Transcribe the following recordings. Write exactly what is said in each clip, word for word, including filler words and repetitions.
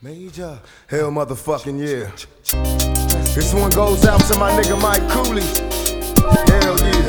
Major, hell motherfucking yeah. This one goes out to my nigga Mike Cooley. Hell yeah.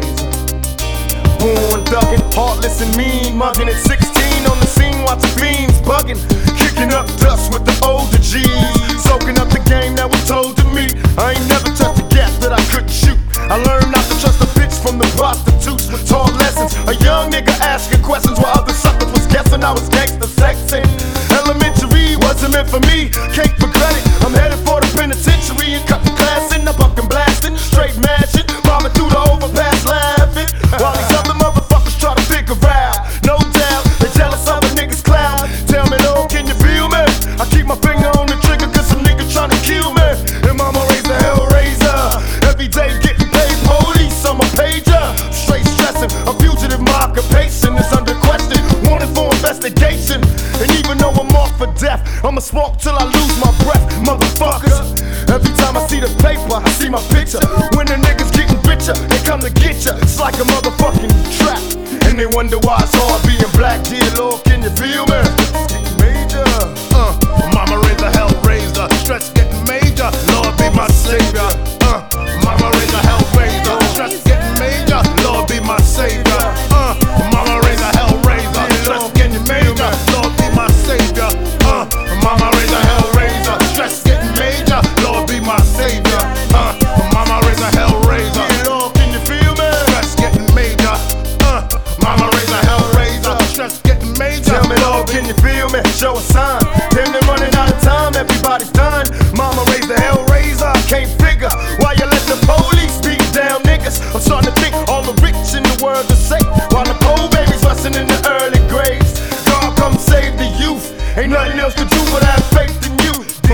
Born thuggin', heartless and mean, muggin' at sixteen on the scene, watching fiends buggin', kicking up dust with the older G's, soaking up the game that was told to me. I ain't never touched a gap that I couldn't shoot. I learned not to trust a bitch from the prostitutes with taught lessons. A young nigga asking questions while other suckers was guessing I was gangsta sexing. Elementary wasn't meant for me, can't regret it. I'm headed for the penitentiary and cut the class in. I'm fucking blasting, straight mashing, bombing through the overpass laughing, while these other motherfuckers try to figure out. No doubt, they jealous of a nigga's clout. Tell me though, can you feel me? I keep my finger on the trigger cause some niggas tryna kill me. And mama raised the hell razor, every day getting paid police, I'm a pager. Straight stressing, a fugitive, my occupation is under question, wanted for investigation. And even though I'm off for death, I'ma smoke till I lose my breath, motherfuckers. Every time I see the paper, I see my picture. When the niggas getting richer, they come to get ya. It's like a motherfucking trap. And they wonder why it's hard being black. Dear Lord, can you feel me? Major. Uh, mama raised a hell raiser, stress getting major. Lord be my savior. Uh, mama raised a hell raiser, stress getting major. Lord be my savior. Uh, mama raised a hell raiser, stress getting major. Lord be my savior. Uh, mama raised a hell raiser, stress getting major. Lord be my savior. Uh, mama raised a hell raiser. Lord, can you feel me? Stress getting major. Uh, mama raised a hell raiser, stress getting major. Tell me, Lord, can you feel me? Show a sign. Damn, they're running out of time, everybody's done. Mama raised the hell raiser, I can't figure why you let the police beat down niggas. I'm starting to think all the rich in the world are safe, while the poor babies rusting in the early graves. God come save the youth, ain't nothing else to do but have faith in you.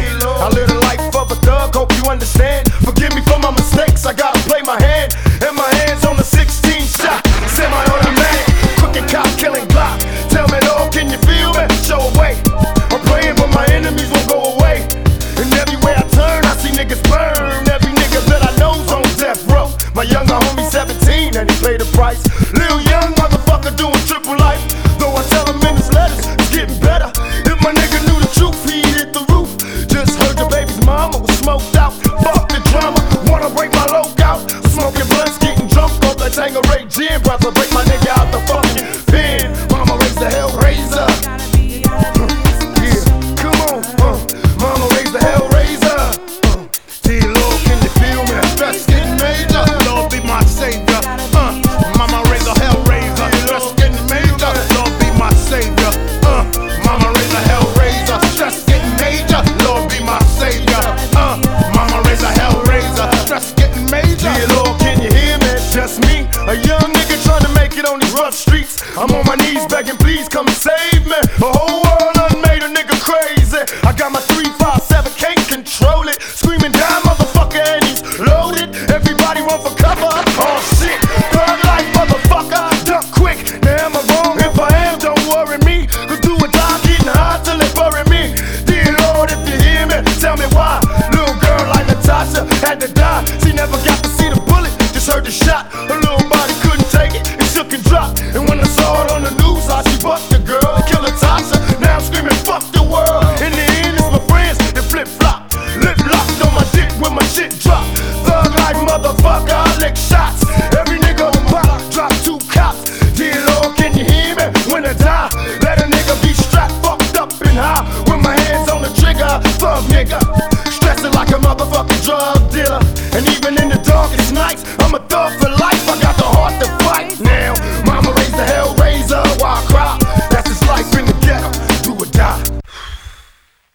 I live the life of a thug, hope you understand. Forgive me for my mistakes, I gotta play my hand. And my hands on the sixteen shot, semi-automatic, crooked cop killing Glock. Tell me, Lord, can you feel me? Show a way. I'm praying but my enemies won't go away. And everywhere I turn, I see niggas burn. Every nigga that I know's on death row. My younger homie seventeen and he paid the price. Lil young motherfucker doing triple life. Though I tell him in his letters, it's getting better. If my nigga knew the truth, he'd hit the roof. Just heard your baby's mama was smoked out. Fuck the drama, wanna break my logout. Smoking blunts, getting drunk off that Tanqueray gin. Brother, break my nigga out the fucking pen. Mama raised the hell raiser. Yeah, come on, uh, mama raised the hell raiser. Uh, Dear Lord, can you feel me? Stress getting major. Lord be my savior. Uh, mama raised a hell raiser. Stress getting major. Lord be my savior. Uh, mama raised a hell raiser. Stress getting major. Lord be my savior. Uh, mama raised a hell raiser. Stress getting major. Dear Lord, can you hear me? It's just me, a young nigga trying to make it on these rough streets. I'm on my knees begging, please come and save me. The whole world done made a nigga crazy. I got my three five seven, can't control it. Screaming down, motherfucker, and he's loaded. Everybody run for cover. Oh shit, thug life, motherfucker, duck quick. Now am I wrong? If I am, don't worry me. Cause do or die, getting high till they bury me. Dear Lord, if you hear me, tell me why. Little girl like Natasha had to die. She never got to see the bullet, just heard the shot. Her little body couldn't take it, it shook and dropped. And when I saw it on the news, how she bucked the girl and killed Natasha. Now I'm screaming, fuck the world. In the end, it's my friends that flip flop. Lip locked on my dick when my shit drop. Thug life, motherfucker, I lick shots. Every nigga on my block drop two cops. Dear Lord, can you hear me? When I die, let a nigga be strapped, fucked up and high. With my hands on the trigger, thug nigga, stressing like a motherfucking drug.